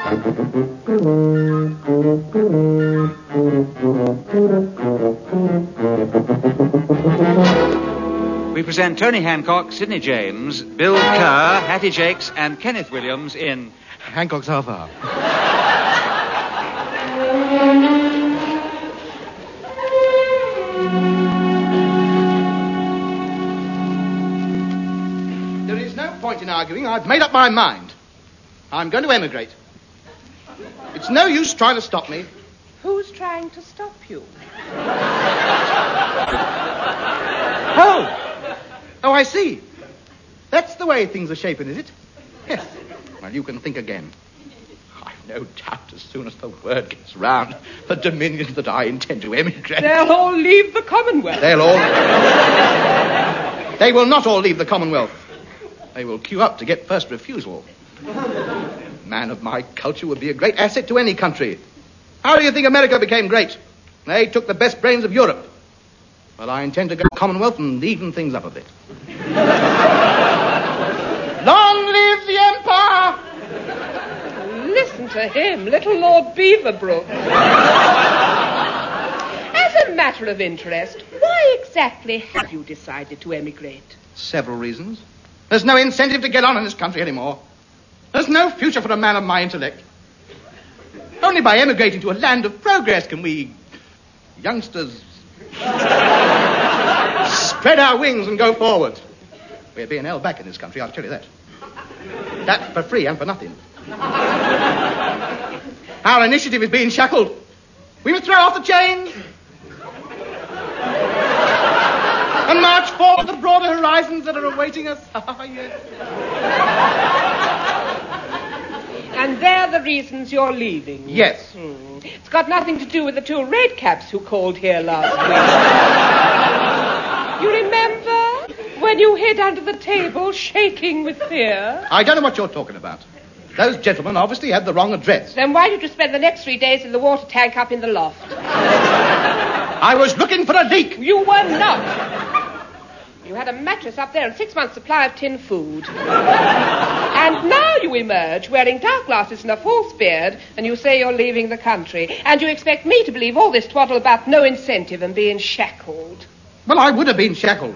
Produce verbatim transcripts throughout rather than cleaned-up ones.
We present Tony Hancock, Sidney James, Bill Kerr, Hattie Jakes, and Kenneth Williams in Hancock's Half Hour. There is no point in arguing. I've made up my mind. I'm going to emigrate. It's no use trying to stop me. Who's trying to stop you? Oh! Oh, I see. That's the way things are shaping, is it? Yes. Well, you can think again. I've no doubt as soon as the word gets round, the dominions that I intend to emigrate... They'll all leave the Commonwealth. They'll all... They will not all leave the Commonwealth. They will queue up to get first refusal. A man of my culture would be a great asset to any country. How do you think America became great? They took the best brains of Europe. Well, I intend to go to the Commonwealth and even things up a bit. Long live the Empire! Listen to him, little Lord Beaverbrook. As a matter of interest, why exactly have you decided to emigrate? Several reasons. There's no incentive to get on in this country anymore. There's no future for a man of my intellect. Only by emigrating to a land of progress can we youngsters spread our wings and go forward. We're being held back in this country, I'll tell you that. That's for free and for nothing. Our initiative is being shackled. We must throw off the chains and march forward to the broader horizons that are awaiting us. Ah, yes. And they're the reasons you're leaving? Yes. Hmm. It's got nothing to do with the two redcaps who called here last week. You remember when you hid under the table shaking with fear? I don't know what you're talking about. Those gentlemen obviously had the wrong address. Then why did you spend the next three days in the water tank up in the loft? I was looking for a leak. You were not. You had a mattress up there and six months' supply of tin food. And now you emerge wearing dark glasses and a false beard, and you say you're leaving the country. And you expect me to believe all this twaddle about no incentive and being shackled. Well, I would have been shackled.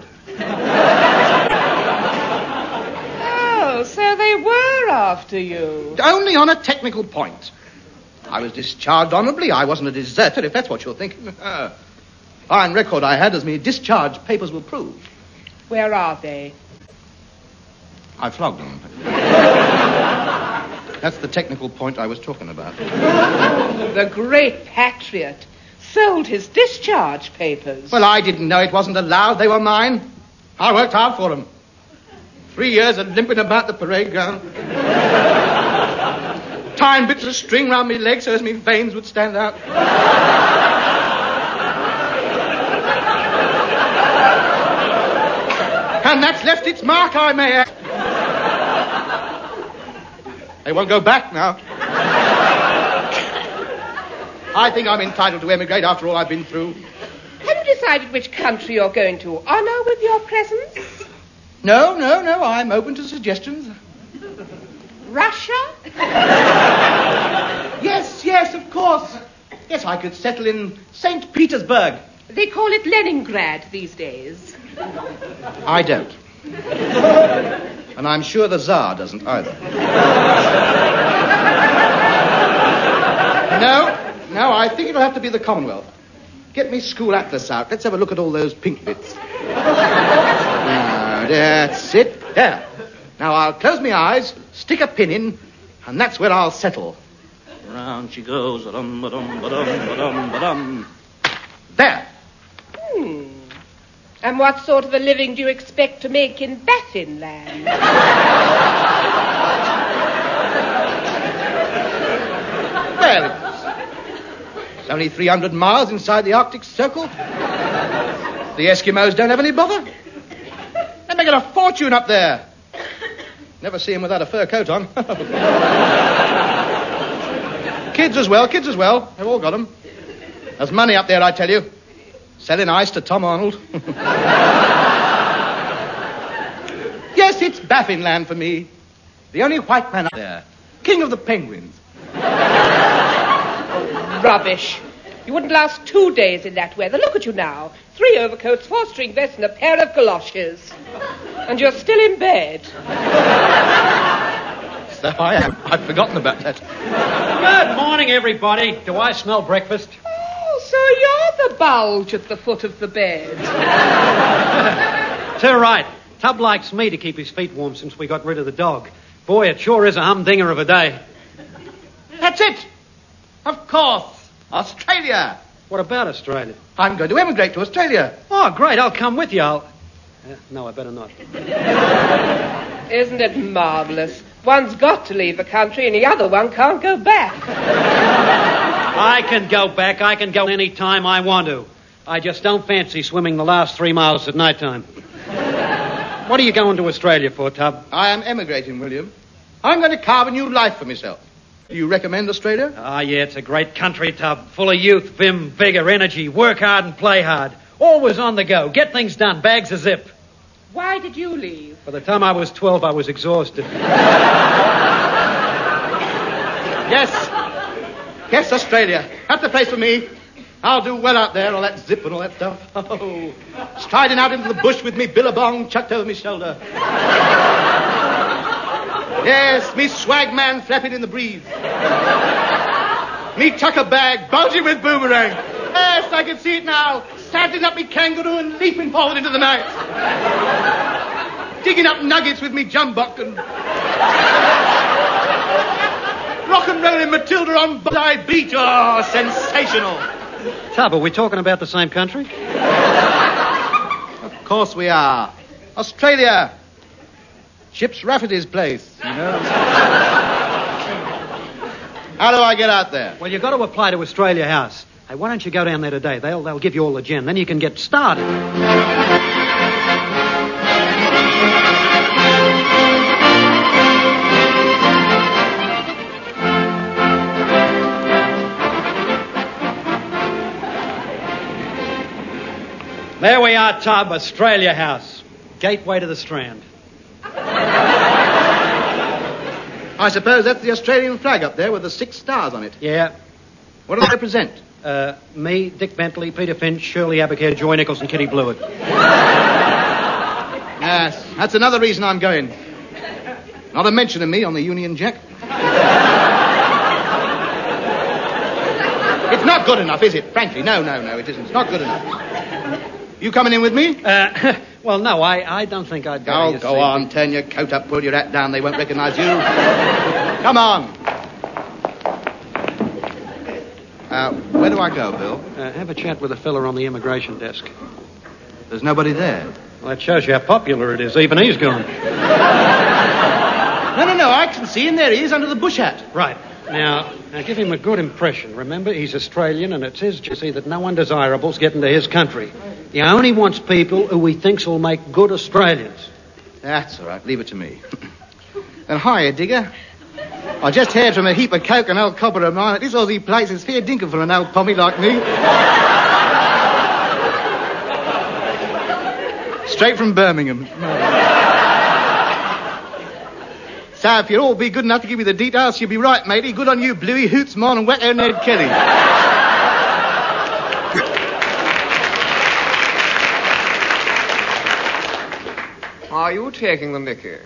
Oh, so they were after you. Only on a technical point. I was discharged honorably. I wasn't a deserter, if that's what you're thinking. Fine record I had, as me discharge papers will prove. Where are they? I flogged them. That's the technical point I was talking about. The great patriot sold his discharge papers. Well, I didn't know it wasn't allowed. They were mine. I worked hard for them. Three years of limping about the parade ground. Tying bits of string round me legs so as me veins would stand out. And that's left its mark, I may add. They won't go back now. I think I'm entitled to emigrate after all I've been through. Have you decided which country you're going to honor with your presence? No, no, no, I'm open to suggestions. Russia? Yes, yes, of course. Yes, I could settle in Saint Petersburg. They call it Leningrad these days. I don't. And I'm sure the Tsar doesn't either. No, no, I think it'll have to be the Commonwealth. Get me school atlas out. Let's have a look at all those pink bits. Now, that's it. There. Now, I'll close my eyes, stick a pin in, and that's where I'll settle. Round she goes. Ba-dum, ba-dum, ba-dum, ba-dum, ba-dum. There. Hmm. And what sort of a living do you expect to make in Baffinland? Well, it's only three hundred miles inside the Arctic Circle. The Eskimos don't have any bother. They're making a fortune up there. Never see them without a fur coat on. Kids as well, kids as well. They've all got them. There's money up there, I tell you. Selling ice to Tom Arnold. Yes, it's Baffinland for me. The only white man up there. King of the penguins. Rubbish. You wouldn't last two days in that weather. Look at you now. Three overcoats, four-string vests, and a pair of galoshes. And you're still in bed. So I am. I've forgotten about that. Good morning, everybody. Do I smell breakfast? Oh, so you're the bulge at the foot of the bed. Too right. Tub likes me to keep his feet warm since we got rid of the dog. Boy, it sure is a humdinger of a day. That's it. Of course. Australia. What about Australia? I'm going to emigrate to Australia. Oh, great. I'll come with you. I'll... Uh, no, I better not. Isn't it marvellous? One's got to leave the country and the other one can't go back. I can go back. I can go any time I want to. I just don't fancy swimming the last three miles at night time. What are you going to Australia for, Tub? I am emigrating, William. I'm going to carve a new life for myself. Do you recommend Australia? Ah, yeah, it's a great country, Tub. Full of youth, vim, vigor, energy. Work hard and play hard. Always on the go. Get things done. Bags a zip. Why did you leave? By the time I was twelve, I was exhausted. Yes. Yes, Australia. That's the place for me. I'll do well out there, all that zip and all that stuff. Oh, striding out into the bush with me billabong chucked over my shoulder. Yes, me swag man flapping in the breeze. Me tucker bag bulging with boomerang. Yes, I can see it now. Saddling up me kangaroo and leaping forward into the night. Digging up nuggets with me jumbuck and... rock and rolling Matilda on Bondi Beach. Oh, sensational. Tub, are we talking about the same country? Of course we are. Australia. Chips Rafferty's place, you know. How do I get out there? Well, you've got to apply to Australia House. Hey, why don't you go down there today? They'll, they'll give you all the gin. Then you can get started. There we are, Tub, Australia House. Gateway to the Strand. I suppose that's the Australian flag up there with the six stars on it. Yeah. What do they represent? Uh, me, Dick Bentley, Peter Finch, Shirley Abigail, Joy Nichols, and Kitty Blewett. Yes, that's another reason I'm going. Not a mention of me on the Union Jack. It's not good enough, is it? Frankly, no, no, no, it isn't. It's not good enough. You coming in with me? Uh, well, no, I, I don't think I'd go. Oh, go on, turn your coat up, pull your hat down. They won't recognize you. Come on. Uh, where do I go, Bill? Uh, have a chat with a fella on the immigration desk. There's nobody there. Well, that shows you how popular it is. Even he's gone. No, no, no, I can see him. There he is, under the bush hat. Right. Now, now, give him a good impression. Remember, he's Australian, and it's his duty that no undesirables get into his country. He only wants people who he thinks will make good Australians. That's all right. Leave it to me. And hiya, digger. I just heard from a heap of coke an old copper of mine that this Aussie place is fair dinkum for an old pommy like me. Straight from Birmingham. So if you'll all be good enough to give me the details, you'll be right, matey. Good on you, Bluey, Hoots, Mon, and Wacko Ned Kelly. Are you taking the mickey?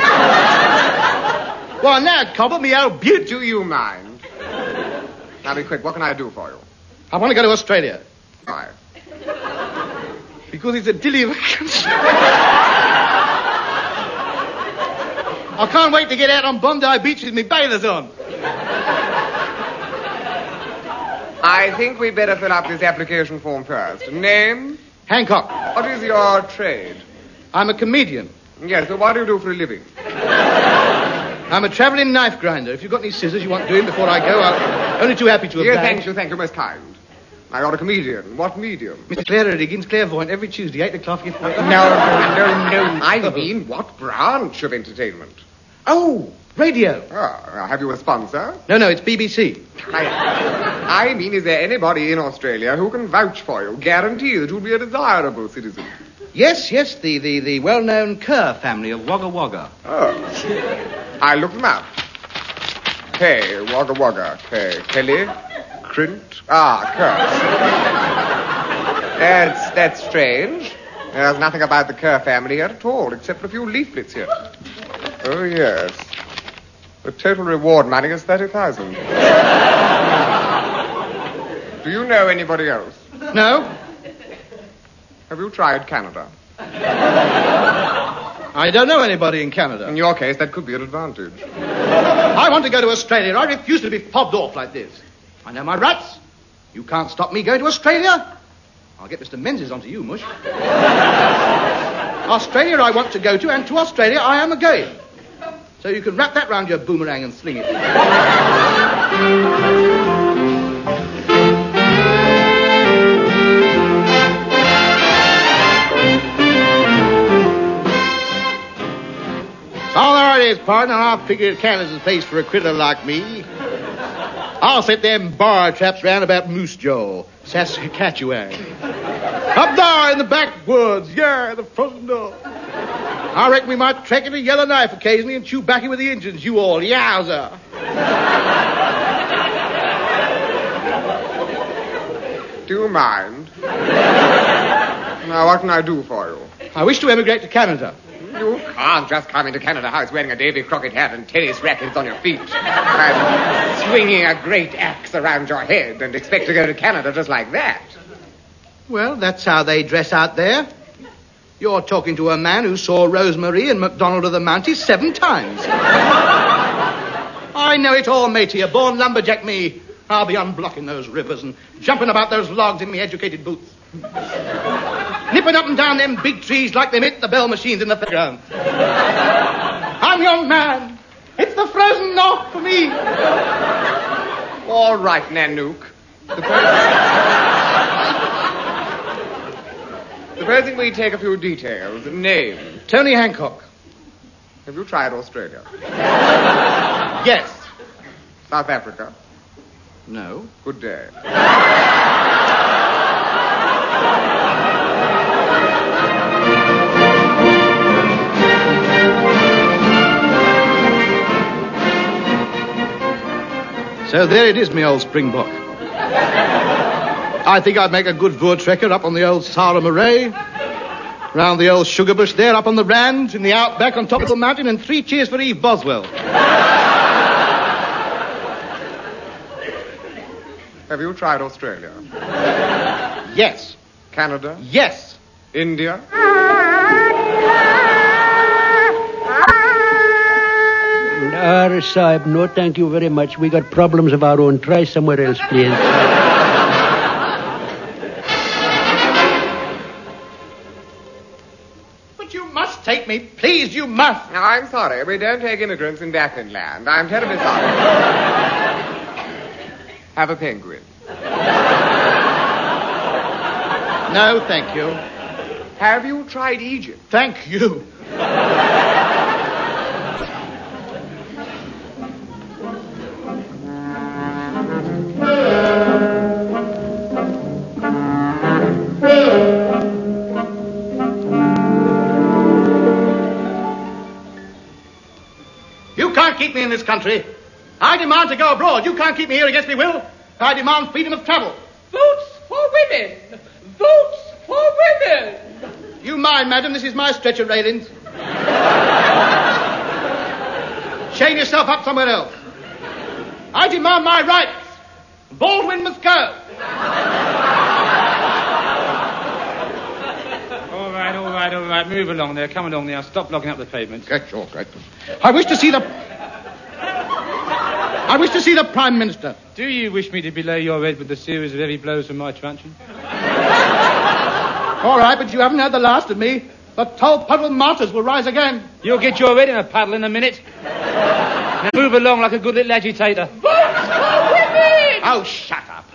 Well, now, cobble, me old beaut. Do you mind? Now be quick, what can I do for you? I want to go to Australia. Why? Because it's a dilly of a country. I can't wait to get out on Bondi Beach with me bathers on. I think we'd better fill up this application form first. Name? Hancock. What is your trade? I'm a comedian. Yes, but what do you do for a living? I'm a travelling knife grinder. If you've got any scissors you want doing before I go, I'm only too happy to oblige. Yes, thank you, thank you, most kind. Now, you're a comedian. What medium? Mister Clara Diggins, clairvoyant, every Tuesday, eight o'clock. If... No, no, no, no. I mean, what branch of entertainment? Oh, radio. Ah, have you a sponsor? No, no, it's B B C. I, I mean, is there anybody in Australia who can vouch for you, guarantee that you'll be a desirable citizen? Yes, yes, the, the, the well-known Kerr family of Wagga Wagga. Oh. I'll look them up. K, Wagga Wagga, K, Kelly, Crint, ah, Kerr. That's, that's strange. There's nothing about the Kerr family here at all, except for a few leaflets here. Oh, yes. The total reward money is thirty thousand. Do you know anybody else? No. Have you tried Canada? I don't know anybody in Canada. In your case, that could be an advantage. I want to go to Australia. I refuse to be fobbed off like this. I know my rights. You can't stop me going to Australia. I'll get Mister Menzies onto you, Mush. Australia I want to go to, and to Australia I am a-going. So you can wrap that round your boomerang and sling it. So there it is, partner. I figured Canada's the place for a critter like me. I'll set them bar traps round about Moose Jaw, Saskatchewan. Up there in the backwoods, yeah, the frozen door. I reckon we might trek in a yellow knife occasionally and chew backy with the Indians, you all. Yowza. Do you mind? Now, what can I do for you? I wish to emigrate to Canada. You can't just come into Canada House wearing a Davy Crockett hat and tennis rackets on your feet and swinging a great axe around your head and expect to go to Canada just like that. Well, that's how they dress out there. You're talking to a man who saw Rosemary and MacDonald of the Mounties seven times. I know it all, matey. A born lumberjack me. I'll be unblocking those rivers and jumping about those logs in me educated boots. Nipping up and down them big trees like they hit the bell machines in the fairground. I'm your man. It's the frozen north for me. All right, Nanook. Supposing we take a few details. Name. Tony Hancock. Have you tried Australia? Yes. South Africa? No. Good day. So there it is, me old springbok. I think I'd make a good voortrekker up on the old Sarah Murray, round the old sugar bush there, up on the Rand, in the outback on top of the mountain, and three cheers for Eve Boswell. Have you tried Australia? Yes. Canada? Yes. India? Uh, Sahib, no thank you very much. We got problems of our own. Try somewhere else, please. But you must take me. Please, you must. Now, I'm sorry. We don't take immigrants in Baffinland land. I'm terribly sorry. Have a penguin. No, thank you. Have you tried Egypt? Thank you. You can't keep me in this country. I demand to go abroad. You can't keep me here against me will. I demand freedom of travel. Votes for women! Votes for women! You mind, madam, this is my stretcher railings. Chain yourself up somewhere else. I demand my rights. Baldwin must go. All right, all right, all right. Move along there. Come along there. Stop blocking up the pavement. Get your right. I wish to see the... I wish to see the Prime Minister. Do you wish me to belay your head with a series of heavy blows from my truncheon? All right, but you haven't had the last of me. The Tolpuddle martyrs will rise again. You'll get your head in a puddle in a minute. Now move along like a good little agitator. Votes for women! Oh, shut up.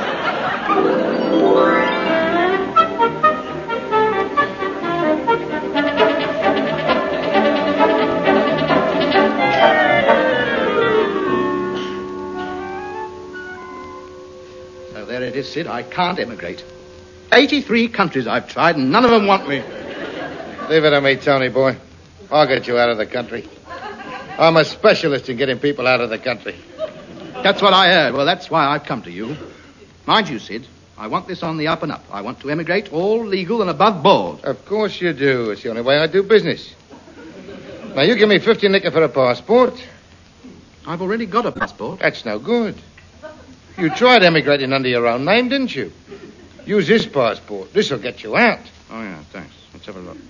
So there it is, Sid. I can't emigrate. eighty-three countries I've tried, and none of them want me. Leave it to me, Tony boy. I'll get you out of the country. I'm a specialist in getting people out of the country. That's what I heard. Well, that's why I've come to you. Mind you, Sid, I want this on the up and up. I want to emigrate all legal and above board. Of course you do. It's the only way I do business. Now, you give me fifty nicker for a passport. I've already got a passport. That's no good. You tried emigrating under your own name, didn't you? Use this passport. This'll get you out. Oh, yeah, thanks. Let's have a look.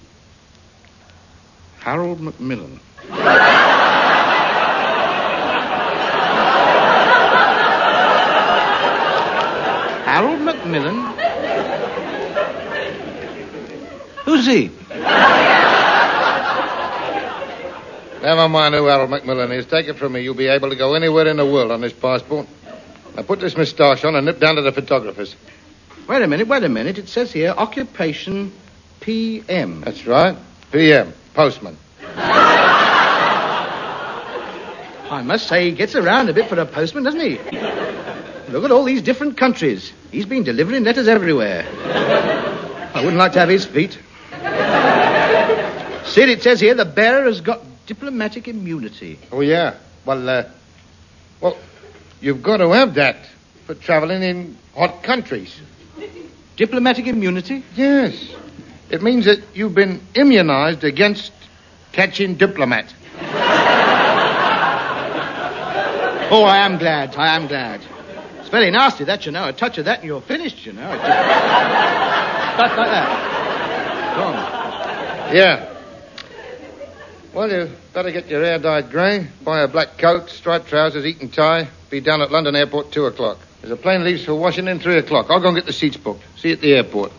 Harold Macmillan. Harold Macmillan? Who's he? Never mind who Harold Macmillan is. Take it from me. You'll be able to go anywhere in the world on this passport. Now put this moustache on and nip down to the photographer's. Wait a minute, wait a minute. It says here, occupation P M. That's right. P M. Postman. I must say, he gets around a bit for a postman, doesn't he? Look at all these different countries. He's been delivering letters everywhere. I wouldn't like to have his feet. Sid, it says here the bearer has got diplomatic immunity. Oh, yeah. Well, uh, well, you've got to have that for traveling in hot countries. Diplomatic immunity? Yes. It means that you've been immunized against catching diplomat. Oh, I am glad. I am glad. It's very nasty, that, you know. A touch of that and you're finished, you know. It just... Stuff like that. Go on. Yeah. Well, you better get your hair dyed grey, buy a black coat, striped trousers, Eton tie, be down at London Airport two o'clock. There's a plane leaves for Washington three o'clock. I'll go and get the seats booked. See you at the airport.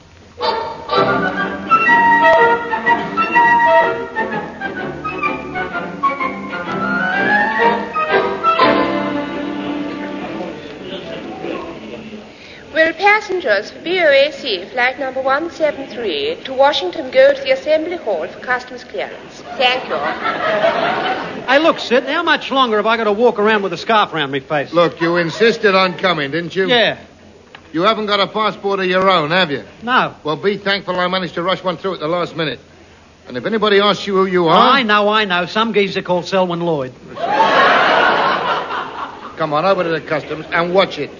Will passengers for B O A C flight number one seven three to Washington go to the Assembly Hall for customs clearance? Thank you. Hey, look, Sid, how much longer have I got to walk around with a scarf around my face? Look, you insisted on coming, didn't you? Yeah. You haven't got a passport of your own, have you? No. Well, be thankful I managed to rush one through at the last minute. And if anybody asks you who you are... I know, I know. Some geezer called Selwyn Lloyd. Come on, over to the customs and watch it.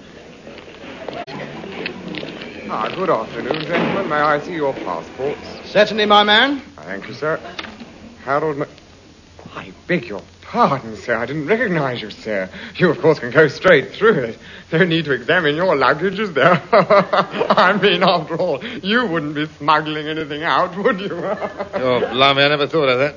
Ah, good afternoon, gentlemen. May I see your passports? Certainly, my man. Thank you, sir. Harold Mc... I beg your pardon, sir. I didn't recognize you, sir. You, of course, can go straight through it. No need to examine your luggage, is there? I mean, after all, you wouldn't be smuggling anything out, would you? Oh, blimey, I never thought of that.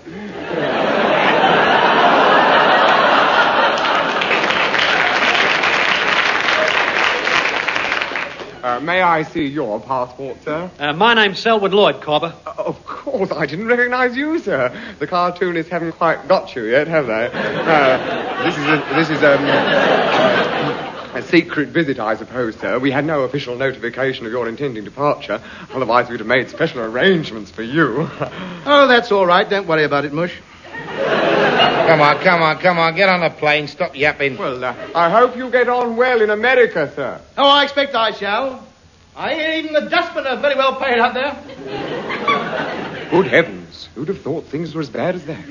Uh, may I see your passport, sir? Uh, my name's Selwyn Lloyd, Cobber. Uh, of course, I didn't recognize you, sir. The cartoonists haven't quite got you yet, have they? Uh, this is a, this is um, a secret visit, I suppose, sir. We had no official notification of your intending departure. Otherwise, we'd have made special arrangements for you. Oh, that's all right. Don't worry about it, Mush. Come on, come on, come on. Get on the plane. Stop yapping. Well, uh, I hope you get on well in America, sir. Oh, I expect I shall. I hear even the dustmen are very well paid up there. Good heavens. Who'd have thought things were as bad as that?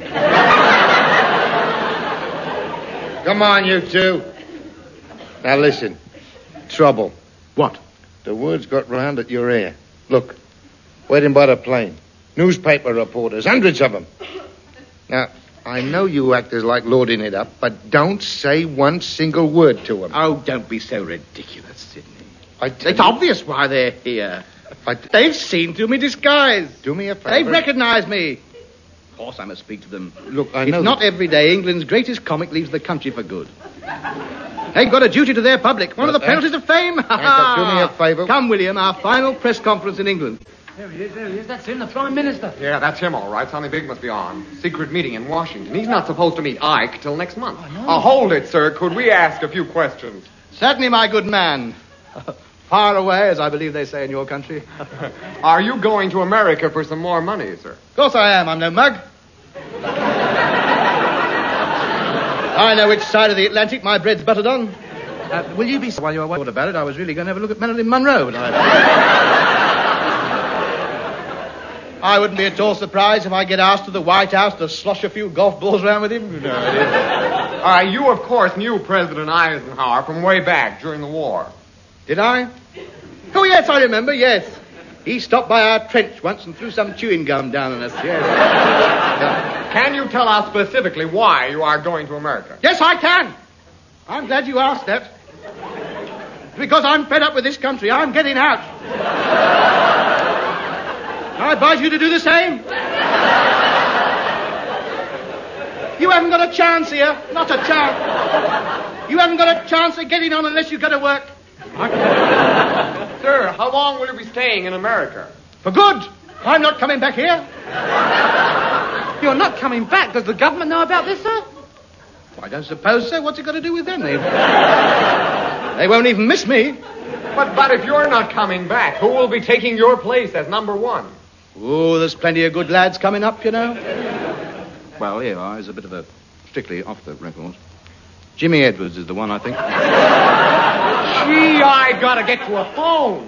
Come on, you two. Now, listen. Trouble. What? The word's got round that you're here. Look. Waiting by the plane. Newspaper reporters. Hundreds of them. Now... I know you actors like lording it up, but don't say one single word to them. Oh, don't be so ridiculous, Sidney. I It's you, obvious why they're here. I, They've seen through me disguise. do me a favor. They've recognized me. Of course I must speak to them. Look, I it's know... not that... every day England's greatest comic leaves the country for good. They've got a duty to their public. One Well, of the penalties of fame. Hancock, do me a favor. Come, William, our final press conference in England. There he is, there he is. That's him, the Prime Minister. Yeah, that's him, all right. Something big must be on. Secret meeting in Washington. He's not supposed to meet Ike till next month. Oh, no. Uh, hold it, sir. Could we ask a few questions? Certainly, my good man. Far away, as I believe they say in your country. Are you going to America for some more money, sir? Of course I am. I'm no mug. I know which side of the Atlantic my bread's buttered on. Uh, will you be... While you were worried about it, I was really going to have a look at Marilyn Monroe. And I... I wouldn't be at all surprised if I get asked to the White House to slosh a few golf balls around with him. No, it is. Uh, you, of course, knew President Eisenhower from way back during the war. Did I? Oh, yes, I remember, yes. He stopped by our trench once and threw some chewing gum down on us, yes. Can you tell us specifically why you are going to America? Yes, I can. I'm glad you asked that. Because I'm fed up with this country. I'm getting out. I advise you to do the same. You haven't got a chance here. Not a chance. You haven't got a chance of getting on unless you go to work. Sir, how long will you be staying in America? For good. I'm not coming back here. You're not coming back. Does the government know about this, sir? I don't suppose so. What's it got to do with them? They, they won't even miss me. But, but if you're not coming back, who will be taking your place as number one? Oh, there's plenty of good lads coming up, you know. Well, here are. Is a bit of a strictly off the record. Jimmy Edwards is the one, I think. Gee, I gotta get to a phone.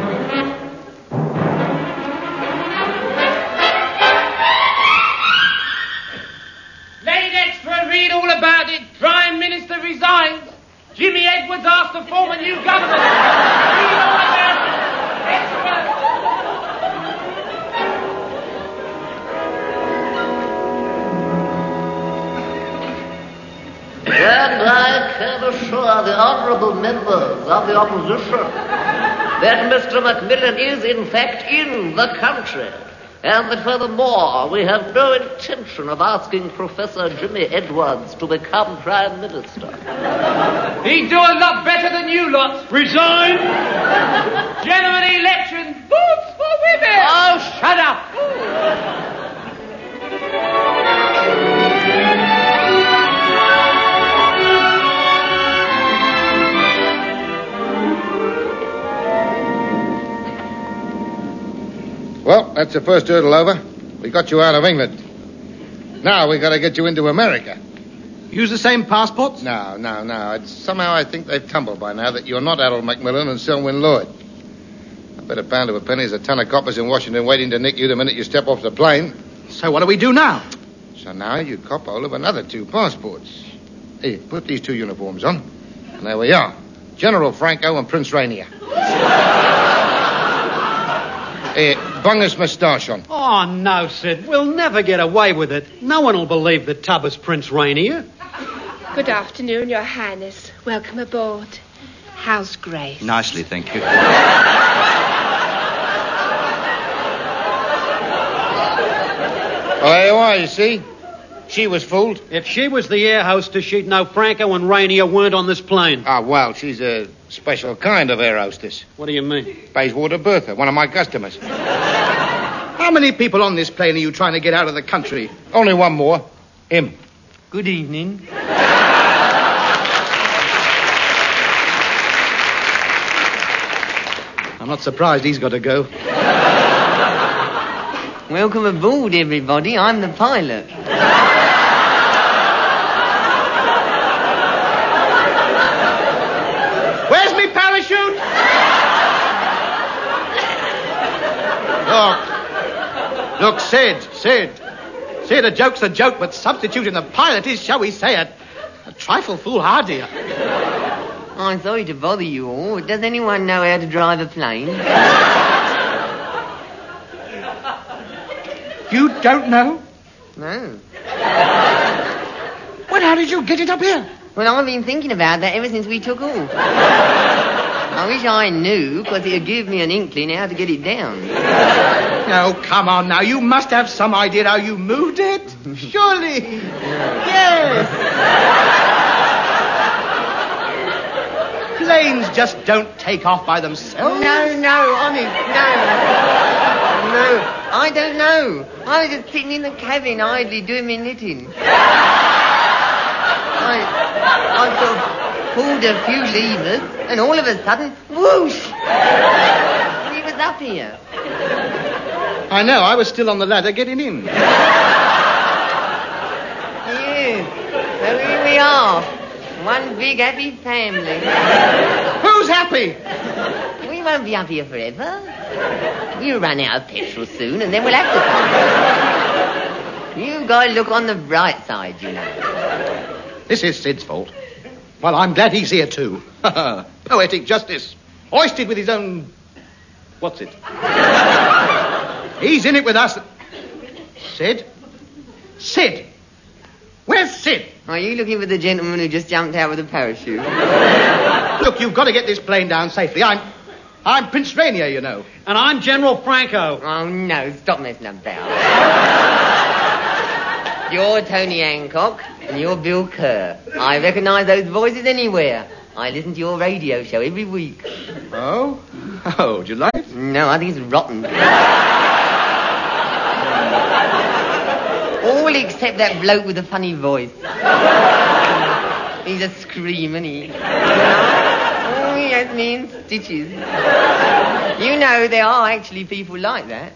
Late extra, read all about it. Prime Minister resigns. Jimmy Edwards asked to form a new government. Read all about it. Extra. And I can assure the honourable members of the opposition that Mister Macmillan is in fact in the country, and that furthermore we have no intention of asking Professor Jimmy Edwards to become Prime Minister. He'd do a lot better than you lot. Resign. General election. Votes for women. Oh, shut up. Well, that's the first hurdle over. We got you out of England. Now we got to get you into America. Use the same passports? No, no, no. It's, somehow I think they've tumbled by now that you're not Harold Macmillan and Selwyn Lloyd. I bet a pound to a penny there's a ton of coppers in Washington waiting to nick you the minute you step off the plane. So what do we do now? So now you cop hold of another two passports. Here, put these two uniforms on. And there we are. General Franco and Prince Rainier. Here, bung this moustache on. Oh, no, Sid. We'll never get away with it. No one will believe that Tub is Prince Rainier. Good afternoon, Your Highness. Welcome aboard. How's Grace? Nicely, thank you. Well, there you are, you see. She was fooled. If she was the air hostess, she'd know Franco and Rainier weren't on this plane. Ah, well, she's a special kind of air hostess. What do you mean? Bayswater Bertha, one of my customers. How many people on this plane are you trying to get out of the country? Only one more. Him. Good evening. I'm not surprised he's got to go. Welcome aboard, everybody. I'm the pilot. Where's me parachute? Look. Look, Sid, Sid. Sid, a joke's a joke, but substituting the pilot is, shall we say, a, a trifle foolhardy. I'm sorry to bother you all. Does anyone know how to drive a plane? You don't know? No. Well, how did you get it up here? Well, I've been thinking about that ever since we took off. I wish I knew, because it'd give me an inkling how to get it down. No, come on now. You must have some idea how you moved it. Surely. Yes. Planes just don't take off by themselves. No, no, honest, no. No, I don't know. I was just sitting in the cabin idly doing my knitting. I, I sort of pulled a few levers, and all of a sudden, whoosh! He was up here. I know, I was still on the ladder getting in. Yes, so here we are. One big happy family. Who's happy? We won't be up here forever. We'll run out of petrol soon, and then we'll have to come. You've got to look on the bright side, you know. This is Sid's fault. Well, I'm glad he's here, too. Poetic justice. Hoisted with his own... What's it? He's in it with us. Sid? Sid! Where's Sid? Are you looking for the gentleman who just jumped out with a parachute? Look, you've got to get this plane down safely. I'm... I'm Prince Rainier, you know. And I'm General Franco. Oh, no, stop messing about. You're Tony Hancock, and you're Bill Kerr. I recognise those voices anywhere. I listen to your radio show every week. Oh? Oh, do you like it? No, I think it's rotten. All except that bloke with the funny voice. He's a scream, isn't he? Oh, he has me in stitches. You know, there are actually people like that.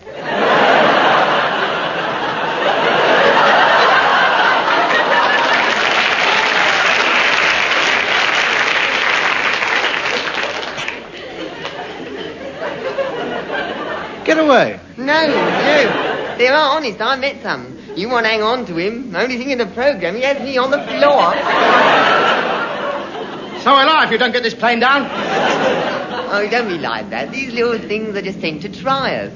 Get away. No, no. There are, honest. I met some. You want to hang on to him. Only thing in the programme, he has me on the floor. So will I if you don't get this plane down. Oh, don't be like that. These little things are just sent to try us.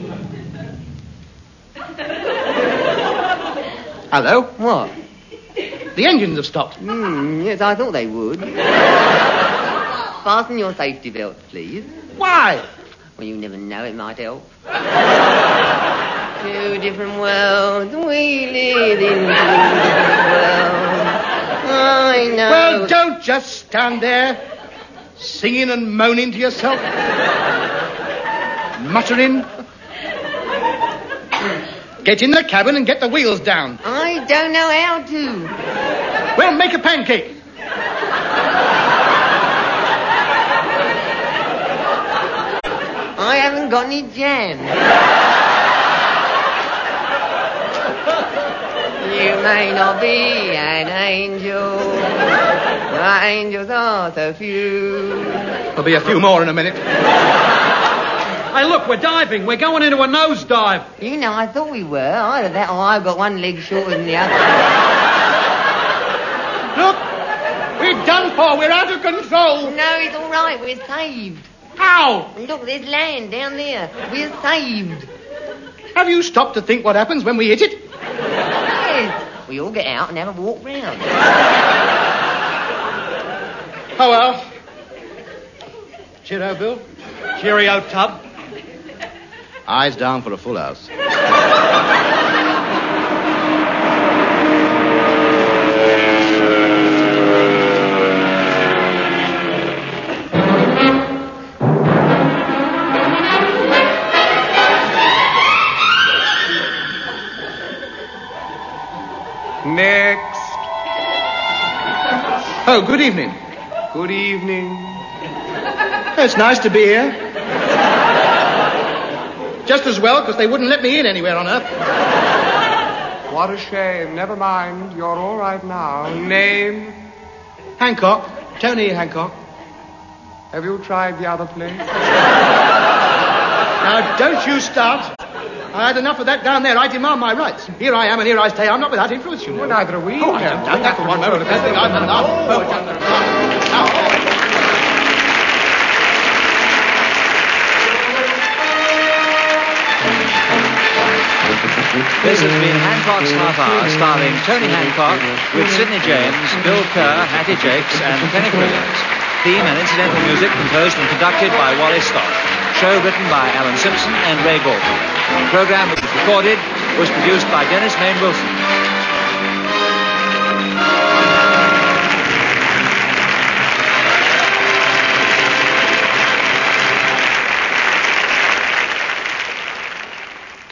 Hello? What? The engines have stopped. Hmm, yes, I thought they would. Fasten your safety belts, please. Why? Well, you never know, it might help. Two different worlds, we live in two different worlds. I know. Well, don't just stand there, singing and moaning to yourself. Muttering. Get in the cabin and get the wheels down. I don't know how to. Well, make a pancake. I haven't got any jam. You may not be an angel, but angels are so few. There'll be a few more in a minute. Hey, look, we're diving. We're going into a nosedive. You know, I thought we were. Either that or I've got one leg shorter than the other. Look, we're done for. We're out of control. No, it's all right. We're saved. How? Look, there's land down there. We're saved. Have you stopped to think what happens when we hit it? Yes. We all get out and have a walk round. Oh, well. Cheerio, Bill. Cheerio, Tub. Eyes down for a full house. Next. Oh, good evening. Good evening. It's nice to be here. Just as well, because they wouldn't let me in anywhere on Earth. What a shame. Never mind. You're all right now. Name? Hancock. Tony Hancock. Have you tried the other place? Now, don't you start. I had enough of that down there. I demand my rights. Here I am and here I stay. I'm not without influence, you know. Well, neither are we. Oh, I haven't done that for one moment. The best thing I've done now. Oh, I've done that. Now. This has been Hancock's Half Hour, starring Tony Hancock with Sidney James, Bill Kerr, Hattie Jakes, and Kenneth Williams. Theme and incidental music composed and conducted by Wally Scott. Show written by Alan Simpson and Ray Gordon. The program, which was recorded, was produced by Dennis Main Wilson.